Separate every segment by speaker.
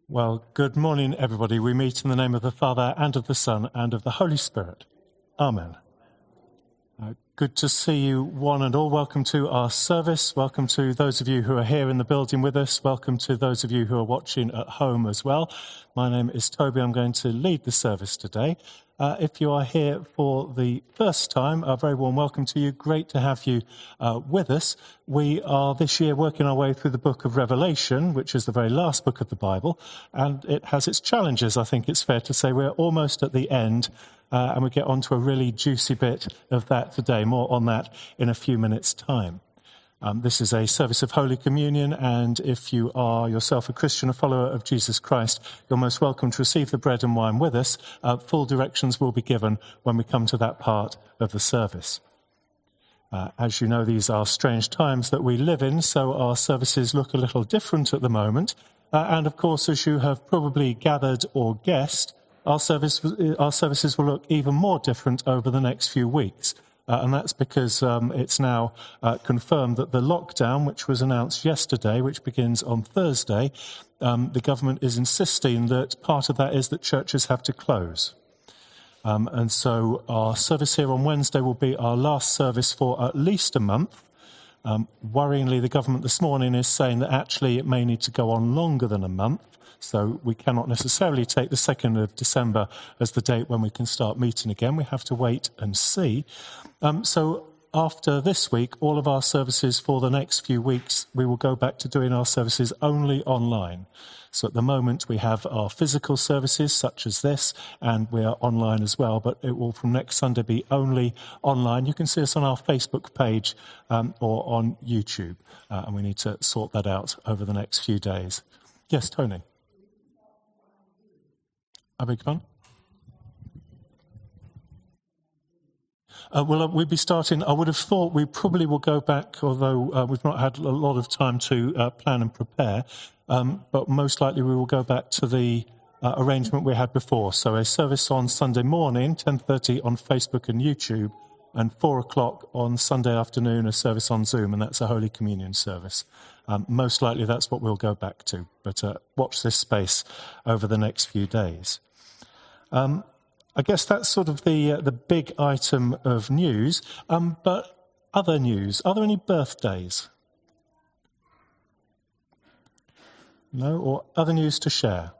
Speaker 1: Well, good morning, everybody. We meet in the name of the Father, and of the Son, and of the Holy Spirit. Amen. Good to see you, one and all. Welcome to our service. Welcome to those of you who are here in the building with us. Welcome to those of you who are watching at home as well. My name is Toby. I'm going to lead the service today. If you are here for the first time, a very warm welcome to you. Great to have you with us. We are this year working our way through the book of Revelation, which is the very last book of the Bible, and it has its challenges, I think it's fair to say. We're almost at the end, and we get on to a really juicy bit of that today. More on that in a few minutes' time. This is a service of Holy Communion, and if you are yourself a Christian, a follower of Jesus Christ, you're most welcome to receive the bread and wine with us. Full directions will be given when we come to that part of the service. As you know, these are strange times that we live in, so our services look a little different at the moment. And of course, as you have probably gathered or guessed, our services will look even more different over the next few weeks. And that's because it's now confirmed that the lockdown, which was announced yesterday, which begins on Thursday, the government is insisting that part of that is that churches have to close. And so our service here on Wednesday will be our last service for at least a month. Worryingly, the government this morning is saying that actually it may need to go on longer than a month. So we cannot necessarily take the 2nd of December as the date when we can start meeting again. We have to wait and see. So after this week, all of our services for the next few weeks, we will go back to doing our services only online. So at the moment, we have our physical services such as this, and we are online as well, but it will from next Sunday be only online. You can see us on our Facebook page or on YouTube, and we need to sort that out over the next few days. Yes, Tony? I beg your pardon? We'll be starting, I would have thought we probably will go back, although we've not had a lot of time to plan and prepare, but most likely we will go back to the arrangement we had before. So a service on Sunday morning, 10:30 on Facebook and YouTube, and 4 o'clock on Sunday afternoon, a service on Zoom, and that's a Holy Communion service. Most likely that's what we'll go back to, but watch this space over the next few days. I guess that's sort of the big item of news. But other news, are there any birthdays? No? Or other news to share?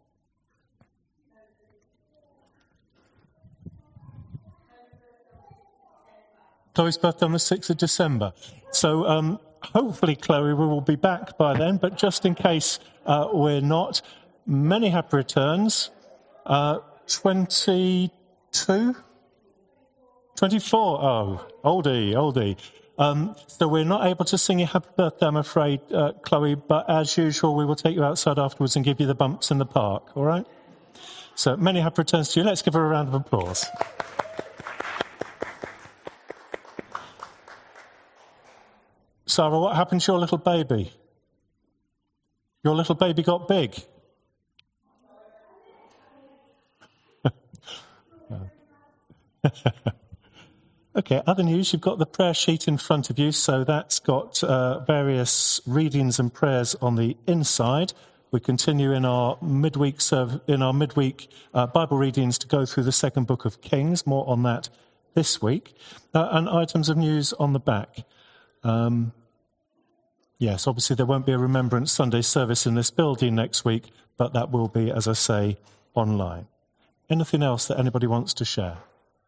Speaker 1: Chloe's birthday on the 6th of December. So hopefully, Chloe, we will be back by then, but just in case we're not, many happy returns. 22? 24? Oh, oldie. So we're not able to sing you happy birthday, I'm afraid, Chloe, but as usual, we will take you outside afterwards and give you the bumps in the park, all right? So many happy returns to you. Let's give her a round of applause. Sarah, what happened to your little baby? Your little baby got big? Okay, other news, you've got the prayer sheet in front of you, so that's got various readings and prayers on the inside. We continue in our midweek Bible readings to go through the second book of Kings, more on that this week, and items of news on the back. Yes, obviously there won't be a Remembrance Sunday service in this building next week, but that will be, as I say, online. Anything else that anybody wants to share?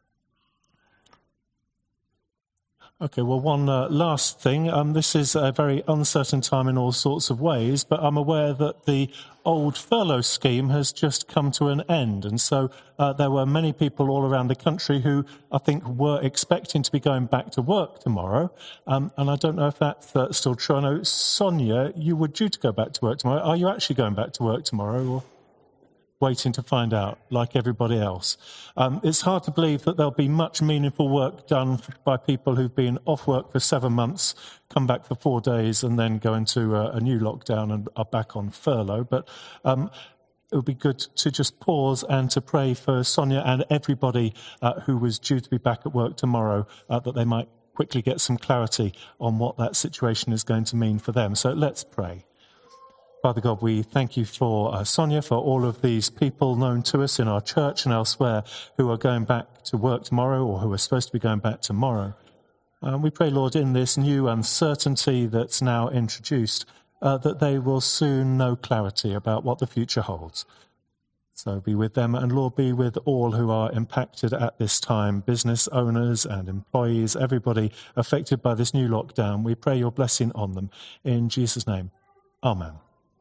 Speaker 1: Okay, well, one last thing. This is a very uncertain time in all sorts of ways, but I'm aware that the old furlough scheme has just come to an end. And so there were many people all around the country who I think were expecting to be going back to work tomorrow. And I don't know if that's still true. I know, Sonia, you were due to go back to work tomorrow. Are you actually going back to work tomorrow, or waiting to find out, like everybody else? It's hard to believe that there'll be much meaningful work done by people who've been off work for 7 months, come back for 4 days, and then go into a new lockdown and are back on furlough. But it would be good to just pause and to pray for Sonia and everybody who was due to be back at work tomorrow, that they might quickly get some clarity on what that situation is going to mean for them. So let's pray. Father God, we thank you for Sonia, for all of these people known to us in our church and elsewhere who are going back to work tomorrow or who are supposed to be going back tomorrow. We pray, Lord, in this new uncertainty that's now introduced, that they will soon know clarity about what the future holds. So be with them, and Lord, be with all who are impacted at this time, business owners and employees, everybody affected by this new lockdown. We pray your blessing on them. In Jesus' name, amen.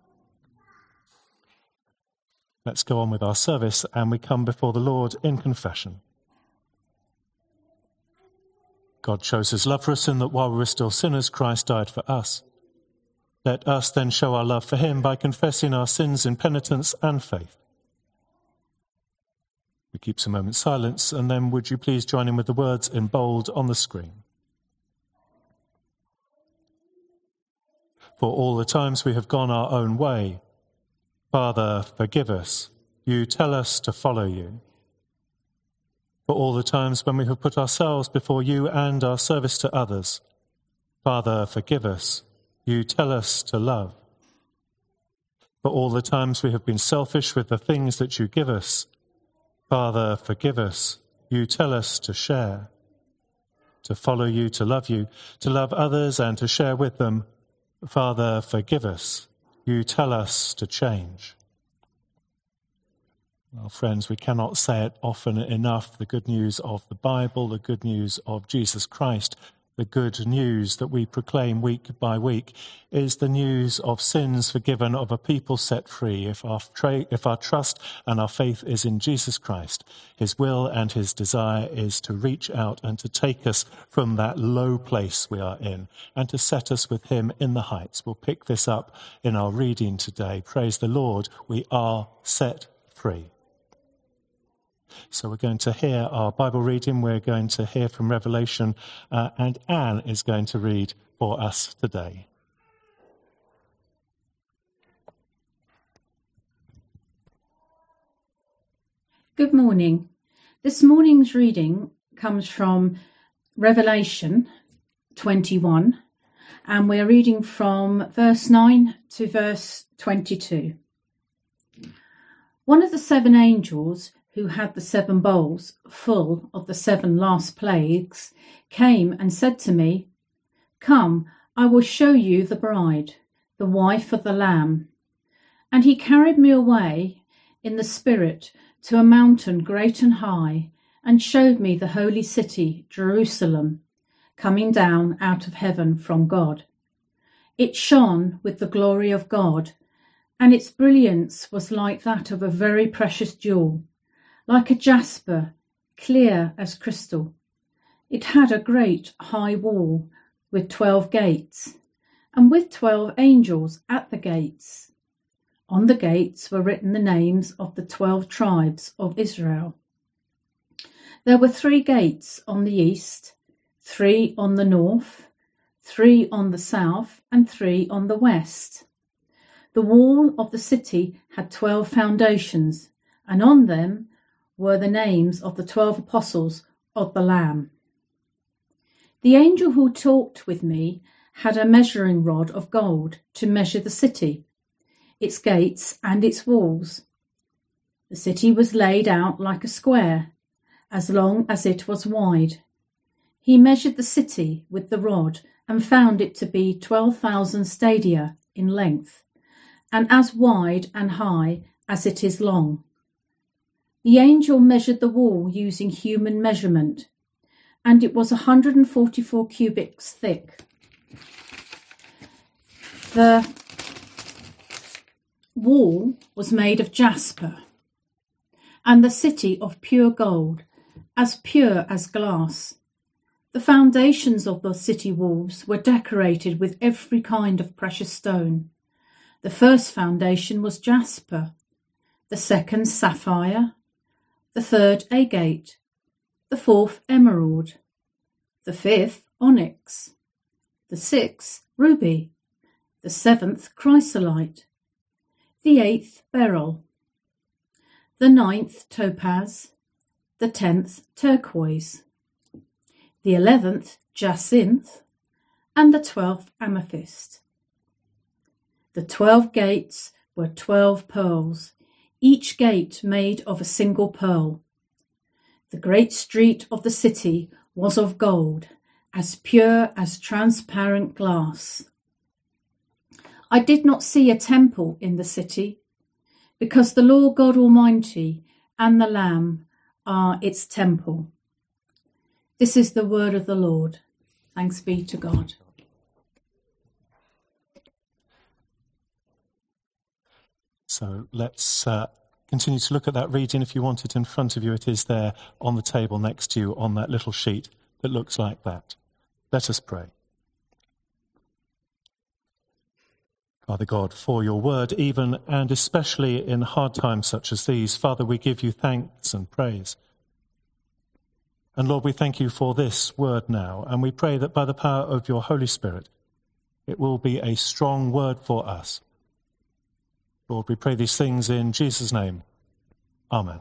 Speaker 1: Let's go on with our service, and we come before the Lord in confession. God shows his love for us in that while we were still sinners, Christ died for us. Let us then show our love for him by confessing our sins in penitence and faith. We keep some moments silence, and then would you please join in with the words in bold on the screen. For all the times we have gone our own way, Father, forgive us. You tell us to follow you. For all the times when we have put ourselves before you and our service to others, Father, forgive us. You tell us to love. For all the times we have been selfish with the things that you give us, Father, forgive us. You tell us to share, to follow you, to love others and to share with them. Father, forgive us. You tell us to change. Well, friends, we cannot say it often enough. The good news of the Bible, the good news of Jesus Christ, the good news that we proclaim week by week is the news of sins forgiven, of a people set free. If our trust and our faith is in Jesus Christ, his will and his desire is to reach out and to take us from that low place we are in and to set us with him in the heights. We'll pick this up in our reading today. Praise the Lord, we are set free. So we're going to hear our Bible reading. We're going to hear from Revelation, and Anne is going to read for us today.
Speaker 2: Good morning. This morning's reading comes from Revelation 21, and we're reading from verse 9 to verse 22. One of the seven angels who had the seven bowls full of the seven last plagues, came and said to me, "Come, I will show you the bride, the wife of the Lamb." And he carried me away in the Spirit to a mountain great and high, and showed me the holy city, Jerusalem, coming down out of heaven from God. It shone with the glory of God, and its brilliance was like that of a very precious jewel, like a jasper, clear as crystal. It had a great high wall with 12 gates, and with 12 angels at the gates. On the gates were written the names of the 12 tribes of Israel. There were 3 gates on the east, 3 on the north, 3 on the south, and 3 on the west. The wall of the city had 12 foundations, and on them were the names of the 12 apostles of the Lamb. The angel who talked with me had a measuring rod of gold to measure the city, its gates and its walls. The city was laid out like a square, as long as it was wide. He measured the city with the rod and found it to be 12,000 stadia in length, and as wide and high as it is long. The angel measured the wall using human measurement, and it was 144 cubits thick. The wall was made of jasper, and the city of pure gold, as pure as glass. The foundations of the city walls were decorated with every kind of precious stone. The first foundation was jasper, the second sapphire, the third agate, the fourth emerald, the fifth onyx, the sixth ruby, the seventh chrysolite, the eighth beryl, the ninth topaz, the 10th turquoise, the 11th jacinth, and the 12th amethyst. The 12 gates were 12 pearls, each gate made of a single pearl. The great street of the city was of gold, as pure as transparent glass. I did not see a temple in the city, because the Lord God Almighty and the Lamb are its temple. This is the word of the Lord. Thanks be to God.
Speaker 1: So let's continue to look at that reading. If you want it in front of you, it is there on the table next to you on that little sheet that looks like that. Let us pray. Father God, for your word, even and especially in hard times such as these, Father, we give you thanks and praise. And Lord, we thank you for this word now, and we pray that by the power of your Holy Spirit, it will be a strong word for us. Lord, we pray these things in Jesus' name. Amen.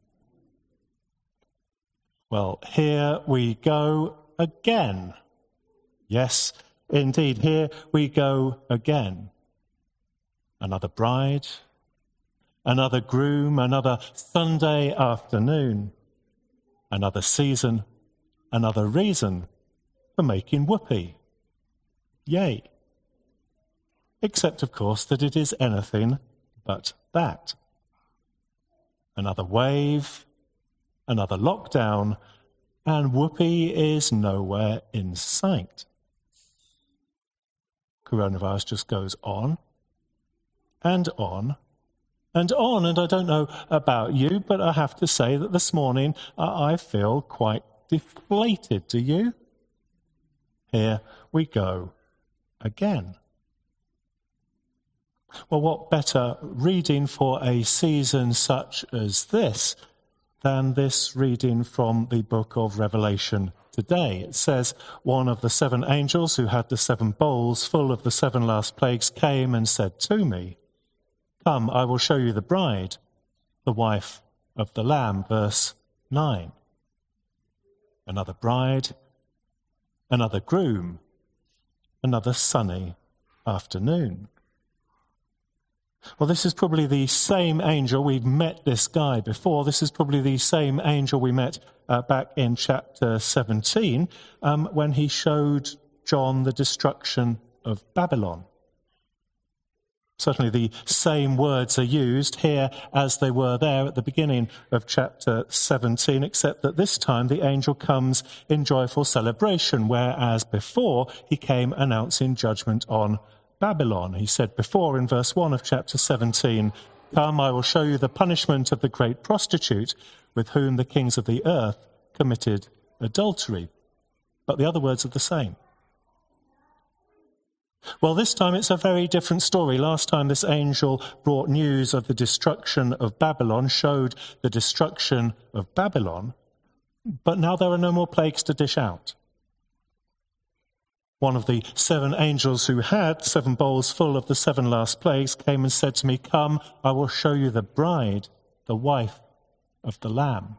Speaker 1: Well, here we go again. Yes, indeed, here we go again. Another bride, another groom, another Sunday afternoon, another season, another reason for making whoopee. Yay. Except, of course, that it is anything but that. Another wave, another lockdown, and whoopee is nowhere in sight. Coronavirus just goes on and on and on. And I don't know about you, but I have to say that this morning I feel quite deflated. Do you? Here we go again. Well, what better reading for a season such as this than this reading from the book of Revelation today? It says, one of the 7 angels who had the 7 bowls full of the 7 last plagues came and said to me, "Come, I will show you the bride, the wife of the Lamb." Verse 9. Another bride, another groom, another sunny afternoon. Well, this is probably the same angel. We've met this guy before. This is probably the same angel we met back in chapter 17 when he showed John the destruction of Babylon. Certainly the same words are used here as they were there at the beginning of chapter 17, except that this time the angel comes in joyful celebration, whereas before he came announcing judgment on Babylon. He said before in verse 1 of chapter 17, "Come, I will show you the punishment of the great prostitute with whom the kings of the earth committed adultery." But the other words are the same. Well, this time it's a very different story. Last time this angel brought news of the destruction of Babylon, showed the destruction of Babylon, but now there are no more plagues to dish out. One of the 7 angels who had 7 bowls full of the 7 last plagues came and said to me, "Come, I will show you the bride, the wife of the Lamb."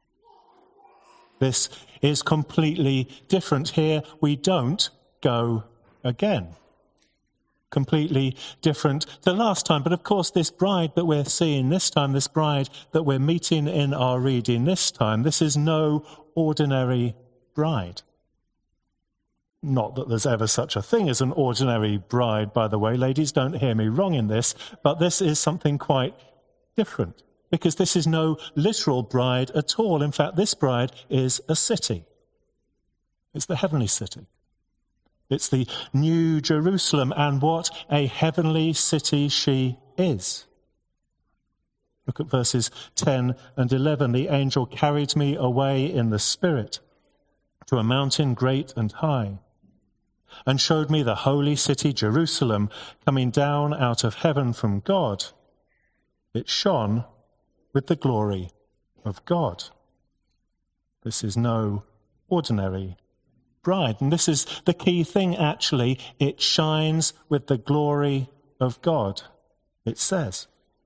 Speaker 1: This is completely different. Here we don't go again. Completely different to last time. But of course, this bride that we're seeing this time, this bride that we're meeting in our reading this time, this is no ordinary bride. Not that there's ever such a thing as an ordinary bride, by the way. Ladies, don't hear me wrong in this, but this is something quite different, because this is no literal bride at all. In fact, this bride is a city. It's the heavenly city. It's the New Jerusalem, and what a heavenly city she is. Look at verses 10 and 11. "The angel carried me away in the spirit to a mountain great and high, and showed me the holy city Jerusalem coming down out of heaven from God. It shone with the glory of God." This is no ordinary bride. And this is the key thing, actually. It shines with the glory of God, it says.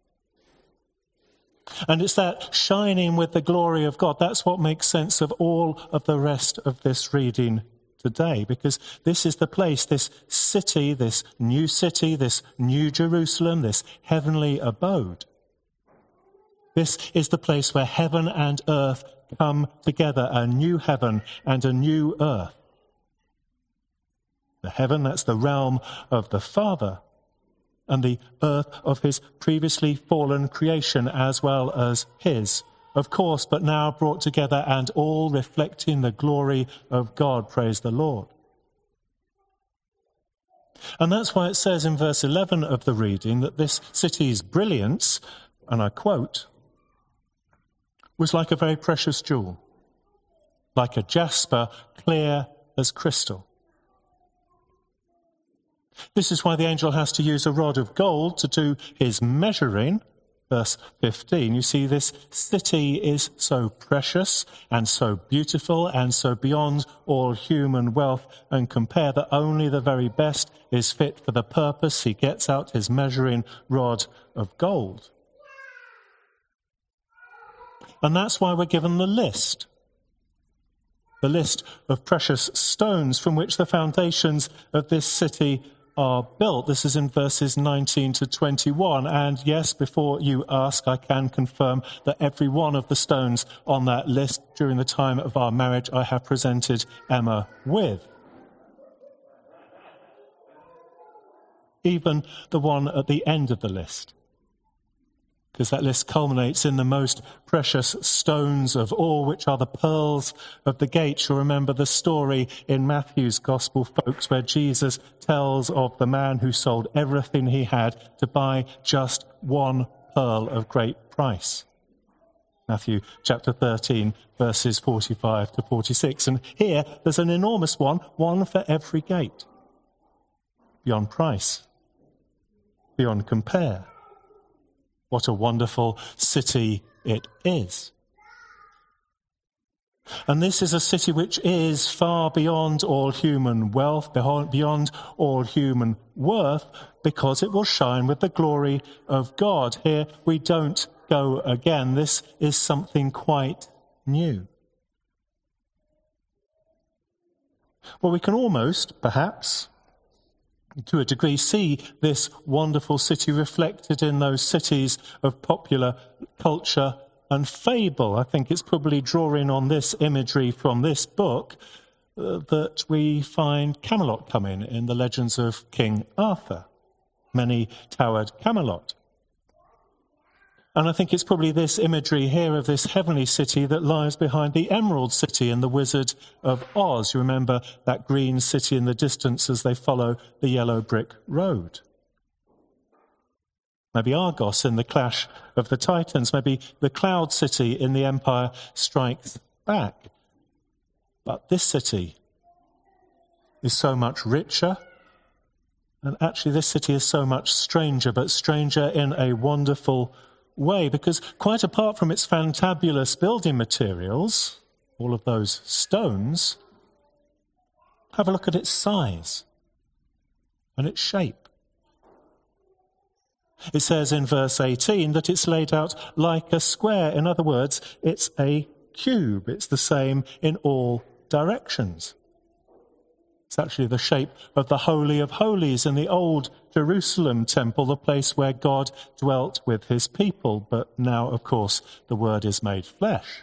Speaker 1: And it's that shining with the glory of God, that's what makes sense of all of the rest of this reading today, because this is the place, this city, this new Jerusalem, this heavenly abode. This is the place where heaven and earth come together, a new heaven and a new earth. The heaven, that's the realm of the Father, and the earth of his previously fallen creation as well as his, of course, but now brought together and all reflecting the glory of God. Praise the Lord. And that's why it says in verse 11 of the reading that this city's brilliance, and I quote, was like a very precious jewel, like a jasper, clear as crystal. This is why the angel has to use a rod of gold to do his measuring. Verse 15, you see, this city is so precious and so beautiful and so beyond all human wealth and compare that only the very best is fit for the purpose. He gets out his measuring rod of gold. And that's why we're given the list of precious stones from which the foundations of this city are built. This is in verses 19 to 21. And yes, before you ask, I can confirm that every one of the stones on that list during the time of our marriage I have presented Emma with. Even the one at the end of the list. Because that list culminates in the most precious stones of all, which are the pearls of the gate. You'll remember the story in Matthew's Gospel, folks, where Jesus tells of the man who sold everything he had to buy just one pearl of great price. Matthew chapter 13, verses 45 to 46. And here there's an enormous one for every gate. Beyond price, beyond compare. What a wonderful city it is. And this is a city which is far beyond all human wealth, beyond all human worth, because it will shine with the glory of God. Here we don't go again. This is something quite new. Well, we can almost, perhaps, to a degree, see this wonderful city reflected in those cities of popular culture and fable. I think it's probably drawing on this imagery from this book that we find Camelot coming in the legends of King Arthur, many-towered Camelot. And I think it's probably this imagery here of this heavenly city that lies behind the Emerald City in The Wizard of Oz. You remember that green city in the distance as they follow the yellow brick road. Maybe Argos in the Clash of the Titans. Maybe the Cloud City in The Empire Strikes Back. But this city is so much richer. And actually this city is so much stranger, but stranger in a wonderful way, because quite apart from its fantabulous building materials, all of those stones, have a look at its size and its shape. It says in verse 18 that it's laid out like a square. In other words, it's a cube. It's the same in all directions. It's actually the shape of the Holy of Holies in the old Jerusalem temple, the place where God dwelt with his people. But now, of course, the Word is made flesh.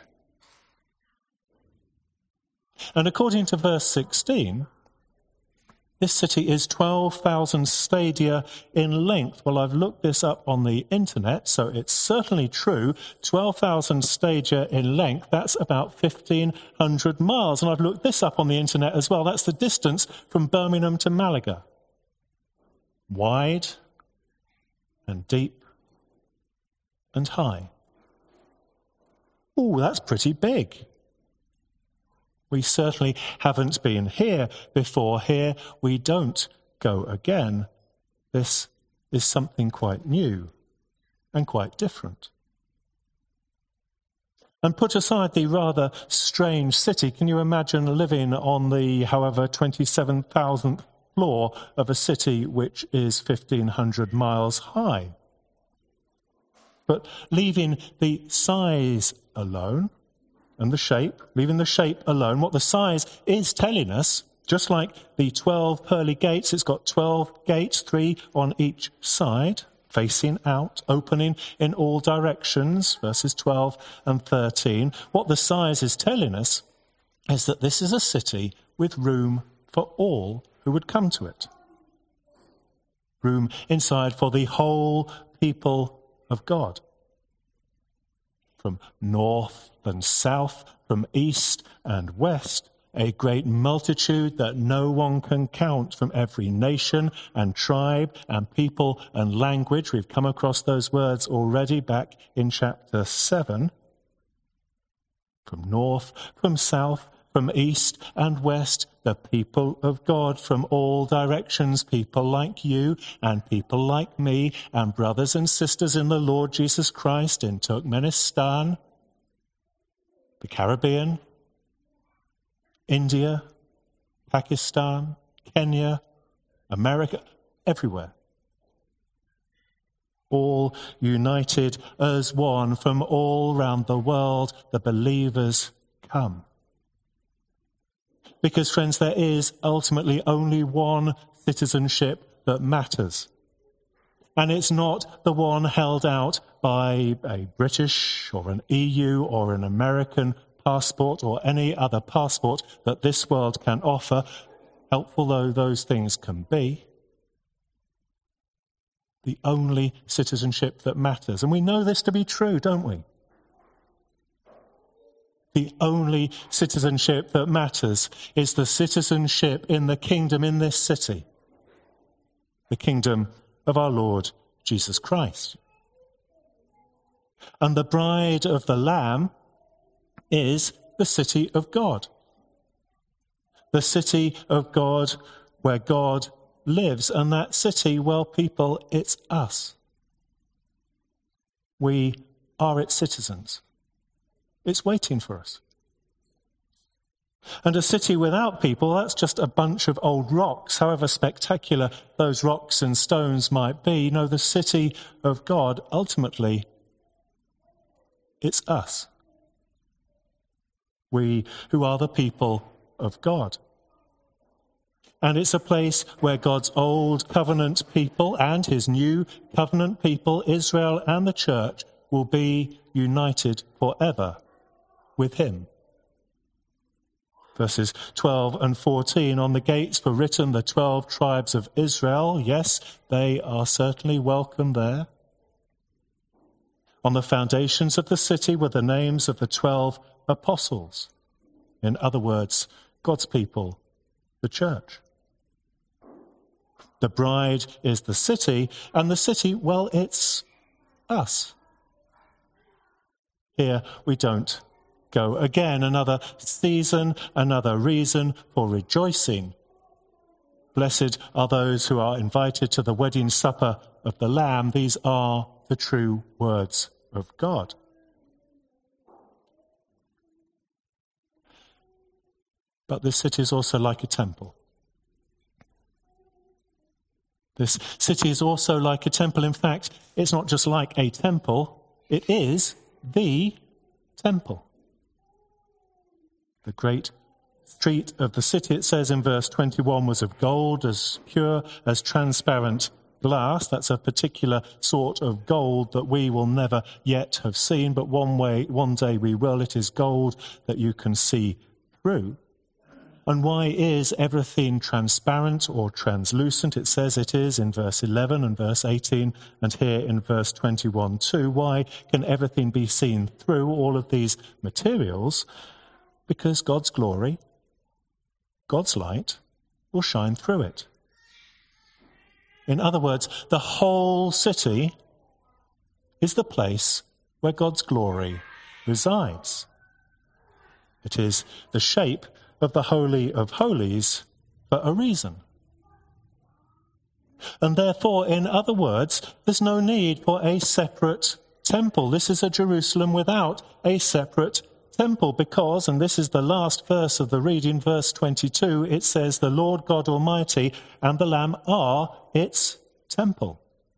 Speaker 1: And according to verse 16, this city is 12,000 stadia in length. Well, I've looked this up on the internet, so it's certainly true. 12,000 stadia in length, that's about 1,500 miles. And I've looked this up on the internet as well. That's the distance from Birmingham to Malaga. Wide and deep and high. Ooh, that's pretty big. We certainly haven't been here before. Here we don't go again. This is something quite new and quite different. And put aside the rather strange city, can you imagine living on the, 27,000th floor of a city which is 1,500 miles high? But leaving the size alone, and the shape, leaving the shape alone, what the size is telling us Just like the 12 pearly gates, it's got 12 gates, 3 on each side, facing out, opening in all directions, verses 12 and 13. What the size is telling us is that this is a city with room for all who would come to it. Room inside for the whole people of God. From north and south, from east and west, a great multitude that no one can count, from every nation and tribe and people and language. We've come across those words already back in chapter 7. From north, from south, from east and west, the people of God from all directions, people like you and people like me and brothers and sisters in the Lord Jesus Christ in Turkmenistan, the Caribbean, India, Pakistan, Kenya, America, everywhere. All united as one from all round the world, the believers come. Because, friends, there is ultimately only one citizenship that matters. And it's not the one held out by a British or an EU or an American passport or any other passport that this world can offer, helpful though those things can be. The only citizenship that matters. And we know this to be true, don't we? The only citizenship that matters is the citizenship in the kingdom in this city, the kingdom of our Lord Jesus Christ. And the bride of the Lamb is the city of God. The city of God where God lives. And that city, well, people, it's us. We are its citizens. It's waiting for us. And a city without people, that's just a bunch of old rocks, however spectacular those rocks and stones might be. No, the city of God, ultimately, it's us. We who are the people of God. And it's a place where God's old covenant people and his new covenant people, Israel and the church, will be united forever with him. Verses 12 and 14, on the gates were written the 12 tribes of Israel. Yes, they are certainly welcome there. On the foundations of the city were the names of the 12 apostles. In other words, God's people, the church. The bride is the city, and the city, well, it's us. Here we don't go again. Another season, another reason for rejoicing. Blessed are those who are invited to the wedding supper of the Lamb. These are the true words of God. But this city is also like a temple. This city is also like a temple. In fact, it's not just like a temple, it is the temple. The great street of the city, it says in verse 21, was of gold, as pure as transparent glass. That's a particular sort of gold that we will never yet have seen, but one day we will. It is gold that you can see through. And why is everything transparent or translucent? It says it is in verse 11 and verse 18 and here in verse 21 too. Why can everything be seen through all of these materials? Because God's glory, God's light, will shine through it. In other words, the whole city is the place where God's glory resides. It is the shape of the Holy of Holies for a reason. And therefore, in other words, there's no need for a separate temple. This is a Jerusalem without a separate temple because, and this is the last verse of the reading, verse 22, it says, the Lord God Almighty and the Lamb are its temple.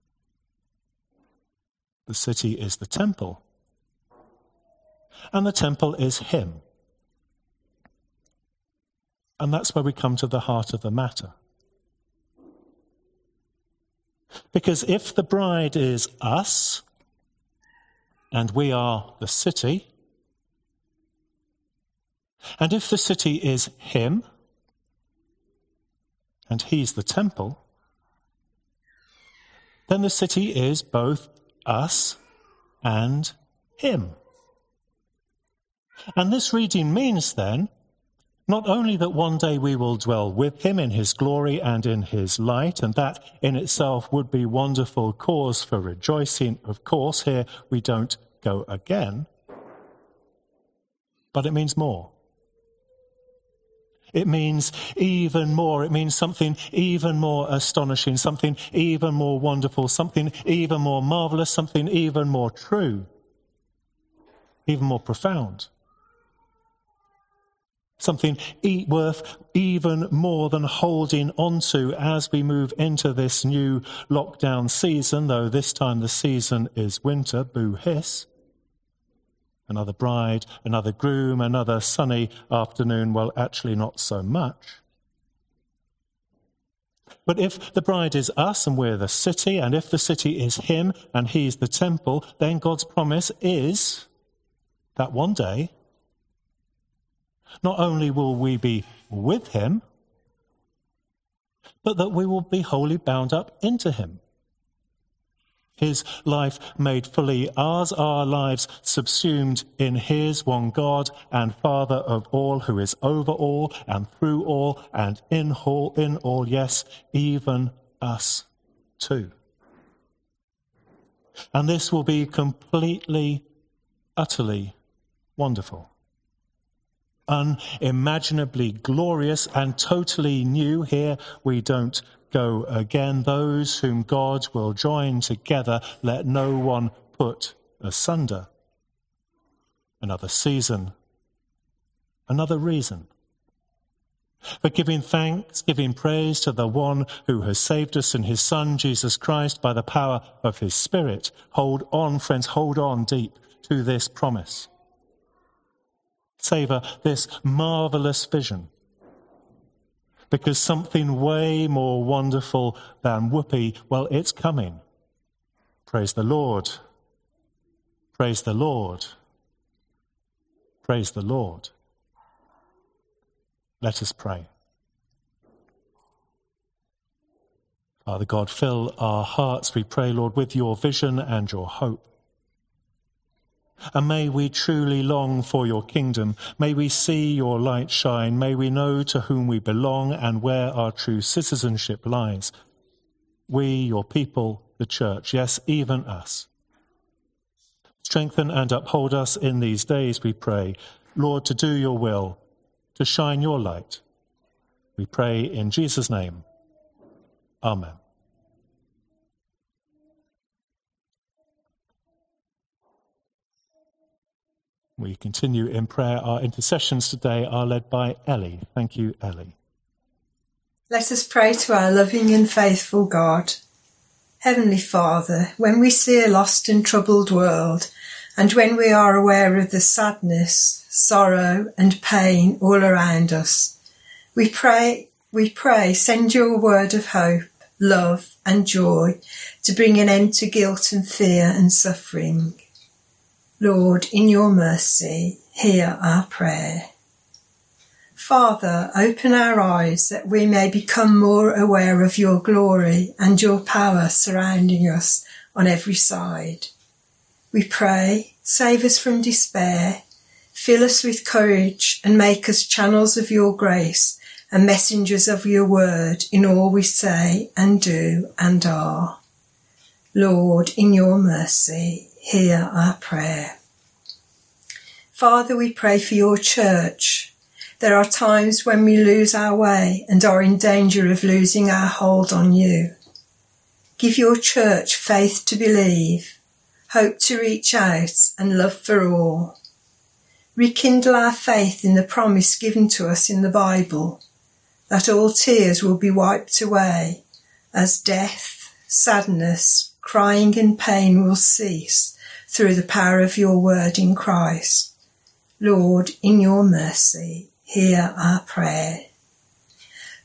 Speaker 1: The city is the temple. And the temple is him. And that's where we come to the heart of the matter. Because if the bride is us, and we are the city, and if the city is him, and he's the temple, then the city is both us and him. And this reading means then, not only that one day we will dwell with him in his glory and in his light, and that in itself would be wonderful cause for rejoicing. Of course, here we don't go again. But it means more. It means even more. It means something even more astonishing, something even more wonderful, something even more marvelous, something even more true, even more profound. Something worth even more than holding on to as we move into this new lockdown season, though this time the season is winter, boo hiss. Another bride, another groom, another sunny afternoon, well, actually not so much. But if the bride is us and we're the city, and if the city is him and he's the temple, then God's promise is that one day, not only will we be with him, but that we will be wholly bound up into him. His life made fully ours, our lives subsumed in his, one God and Father of all, who is over all and through all and in all, yes, even us too. And this will be completely, utterly wonderful. Unimaginably glorious and totally new. Here we don't go again. Those whom God will join together, let no one put asunder. Another season, another reason for giving thanks, giving praise to the one who has saved us in his Son, Jesus Christ, by the power of his Spirit. Hold on, friends, hold on deep to this promise. Savour this marvellous vision, because something way more wonderful than whoopee, well, it's coming. Praise the Lord. Praise the Lord. Praise the Lord. Let us pray. Father God, fill our hearts, we pray, Lord, with your vision and your hope. And may we truly long for your kingdom. May we see your light shine. May we know to whom we belong and where our true citizenship lies. We, your people, the church, yes, even us. Strengthen and uphold us in these days, we pray, Lord, to do your will, to shine your light. We pray in Jesus' name. Amen. We continue in prayer. Our intercessions today are led by Ellie. Thank you, Ellie.
Speaker 3: Let us pray to our loving and faithful God. Heavenly Father, when we see a lost and troubled world, and when we are aware of the sadness, sorrow and pain all around us, we pray, send your word of hope, love and joy to bring an end to guilt and fear and suffering. Lord, in your mercy, hear our prayer. Father, open our eyes that we may become more aware of your glory and your power surrounding us on every side. We pray, save us from despair, fill us with courage and make us channels of your grace and messengers of your word in all we say and do and are. Lord, in your mercy, hear our prayer. Father, we pray for your church. There are times when we lose our way and are in danger of losing our hold on you. Give your church faith to believe, hope to reach out, and love for all. Rekindle our faith in the promise given to us in the Bible, that all tears will be wiped away, as death, sadness, crying and pain will cease through the power of your word in Christ. Lord, in your mercy, hear our prayer.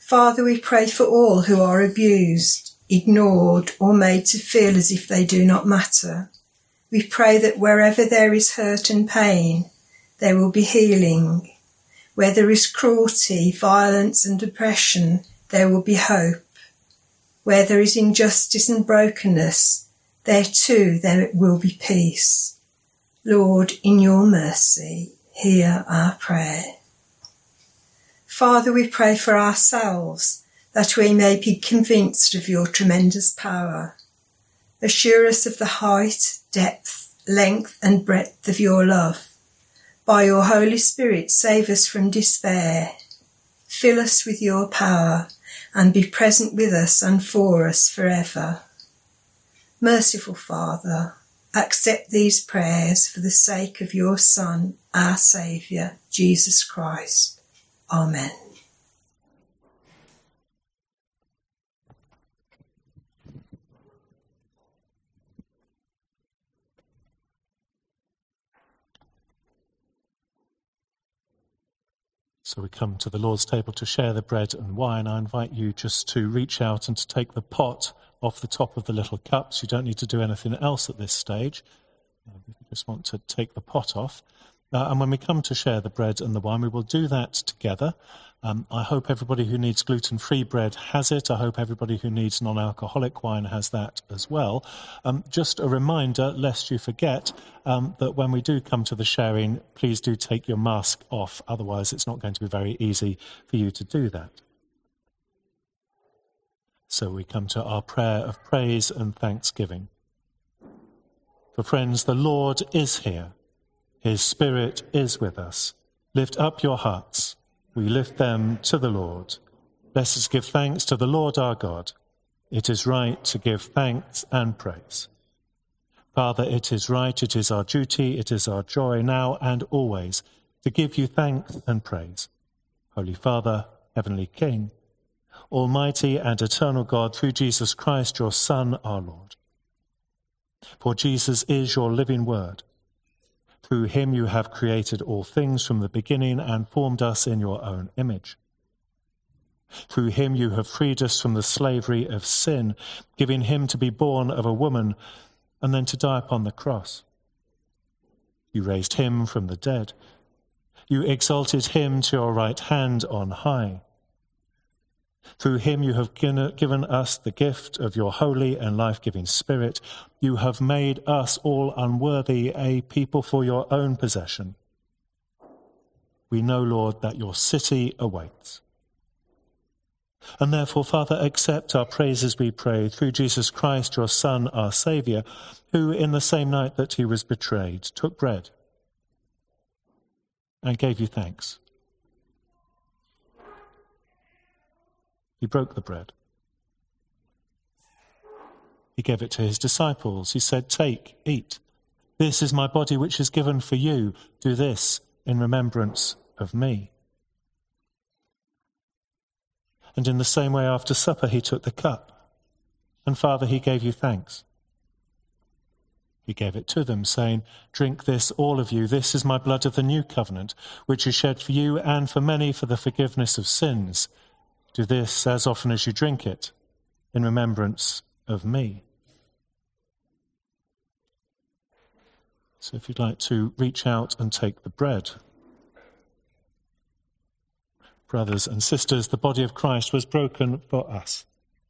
Speaker 3: Father, we pray for all who are abused, ignored, or made to feel as if they do not matter. We pray that wherever there is hurt and pain, there will be healing. Where there is cruelty, violence and oppression, there will be hope. Where there is injustice and brokenness, there too there will be peace. Lord, in your mercy, hear our prayer. Father, we pray for ourselves, that we may be convinced of your tremendous power. Assure us of the height, depth, length and breadth of your love. By your Holy Spirit, save us from despair. Fill us with your power and be present with us and for us forever. Merciful Father, accept these prayers for the sake of your Son, our Saviour, Jesus Christ. Amen.
Speaker 1: So we come to the Lord's table to share the bread and wine. I invite you just to reach out and to take the pot off the top of the little cups. You don't need to do anything else at this stage. We just want to take the pot off. And when we come to share the bread and the wine, we will do that together. I hope everybody who needs gluten-free bread has it. I hope everybody who needs non-alcoholic wine has that as well. Just a reminder, lest you forget, that when we do come to the sharing, please do take your mask off. Otherwise, it's not going to be very easy for you to do that. So we come to our prayer of praise and thanksgiving. For friends, the Lord is here. His Spirit is with us. Lift up your hearts. We lift them to the Lord. Let us give thanks to the Lord our God. It is right to give thanks and praise. Father, it is right, it is our duty, it is our joy now and always to give you thanks and praise. Holy Father, Heavenly King, Almighty and eternal God, through Jesus Christ, your Son, our Lord. For Jesus is your living word. Through him you have created all things from the beginning and formed us in your own image. Through him you have freed us from the slavery of sin, giving him to be born of a woman and then to die upon the cross. You raised him from the dead. You exalted him to your right hand on high. Through him you have given us the gift of your holy and life-giving Spirit. You have made us all unworthy a people for your own possession. We know, Lord, that your city awaits. And therefore, Father, accept our praises, we pray, through Jesus Christ, your Son, our Saviour, who in the same night that he was betrayed took bread and gave you thanks. He broke the bread. He gave it to his disciples. He said, "Take, eat. This is my body which is given for you. Do this in remembrance of me." And in the same way after supper he took the cup. And Father, he gave you thanks. He gave it to them, saying, "Drink this, all of you. This is my blood of the new covenant, which is shed for you and for many for the forgiveness of sins. Do this as often as you drink it, in remembrance of me." So if you'd like to reach out and take the bread. Brothers and sisters, the body of Christ was broken for us.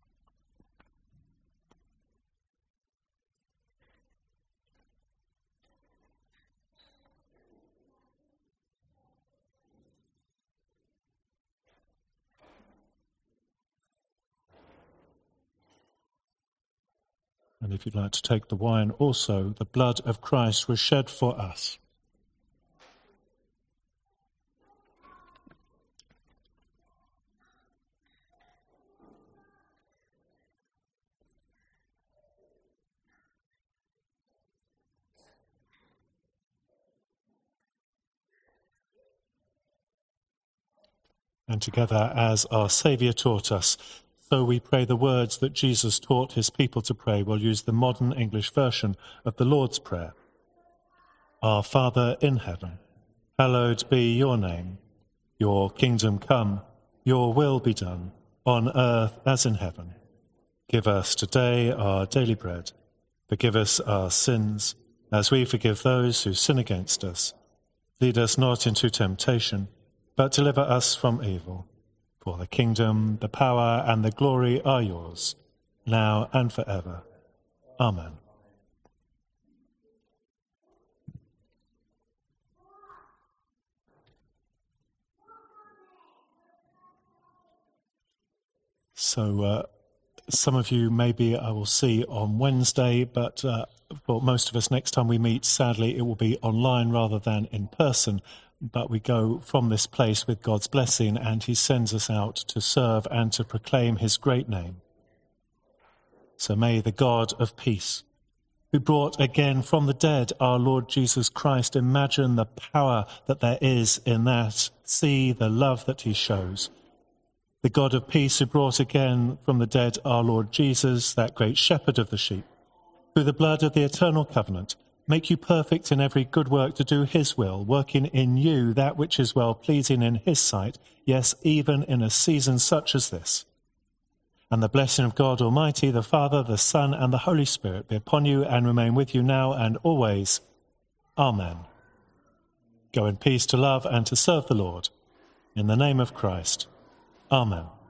Speaker 1: And if you'd like to take the wine also, the blood of Christ was shed for us. And together, as our Saviour taught us, so we pray the words that Jesus taught his people to pray. We'll use the modern English version of the Lord's Prayer. Our Father in heaven, hallowed be your name. Your kingdom come, your will be done, on earth as in heaven. Give us today our daily bread. Forgive us our sins, as we forgive those who sin against us. Lead us not into temptation, but deliver us from evil. For the kingdom, the power, and the glory are yours, now and forever. Amen. So, some of you maybe I will see on Wednesday, but for most of us, next time we meet, sadly, it will be online rather than in person. But we go from this place with God's blessing, and he sends us out to serve and to proclaim his great name. So may the God of peace, who brought again from the dead our Lord Jesus Christ, imagine the power that there is in that, see the love that he shows. The God of peace who brought again from the dead our Lord Jesus, that great shepherd of the sheep, through the blood of the eternal covenant, make you perfect in every good work to do his will, working in you that which is well-pleasing in his sight, yes, even in a season such as this. And the blessing of God Almighty, the Father, the Son, and the Holy Spirit be upon you and remain with you now and always. Amen. Go in peace to love and to serve the Lord. In the name of Christ. Amen.